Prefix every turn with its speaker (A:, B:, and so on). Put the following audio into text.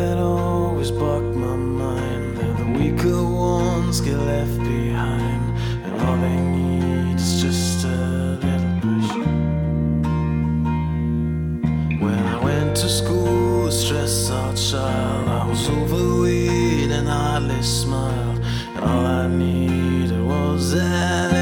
A: that always blocked my mind. They're the weaker ones get left behind, and all they need is just a little push. When I went to school, a stressed out child, I was overweight and hardly smiled, and all I needed was that